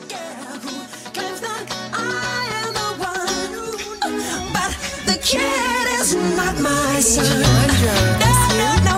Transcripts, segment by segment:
Claims that I am the one, but the kid is not my son. No,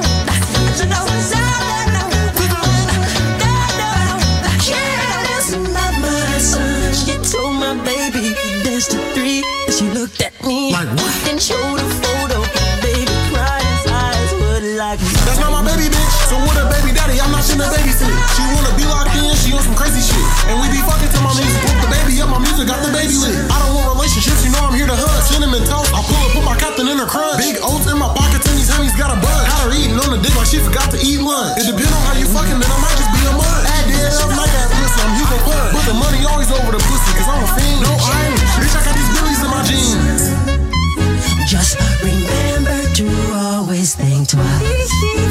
the kid is not my son. She told my baby dance to 3. She looked at me like what? Then showed a photo. Baby cried, his eyes would like me. That's not my baby, bitch. So with a baby daddy, I'm not finna babysit. She wanna be locked in, she on some crazy shit. And we be fucking to my music. Put the baby up, my music got the baby lit. I don't want relationships, you know I'm here to hug. Cinnamon toast, I pull up, put my captain in her crunch. Big oats in my pockets and these honeys got a buzz. Got her eating on the dick like she forgot to eat lunch. It depends on how you fucking, then I might just be a mud. Add dead up like that pussy, I'm Hugo Pud. But the money always over the pussy, cause I'm a fiend. No, I ain't. Bitch, I got these billies in my jeans. Just remember to always think twice.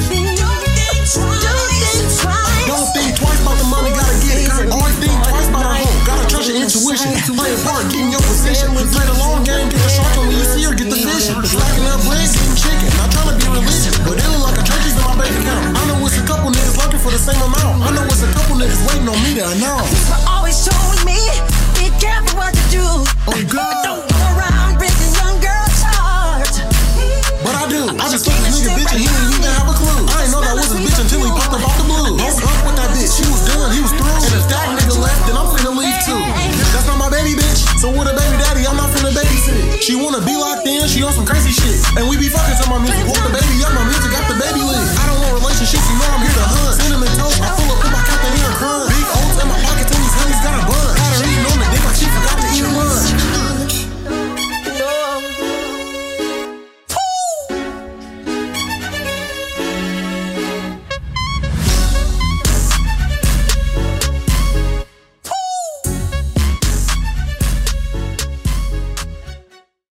Don't think twice about the money, gotta get it. Always think twice about her hoe, gotta trust your intuition. Play a part, get in your position. Play the long game, get the short one when you see her, get the fishing. Slacking up legs, getting chicken. Not trying to be religious, but it look like a church is in my bank account. I know it's a couple niggas looking for the same amount. I know it's a couple niggas waiting on me to announce. But always told me, be careful what you do. Oh God, don't go around breaking young girls' hearts. But I do. I just told this nigga bitch and he didn't even have a clue. I ain't know that was a bitch until he popped up off the blue. Broke up with that bitch, she was done, he was through. And if that nigga left, then I'm finna leave too. That's not my baby bitch. So with a baby daddy, I'm not finna babysit. She wanna be locked in, she on some crazy shit. And we be fucking to my music. Walk the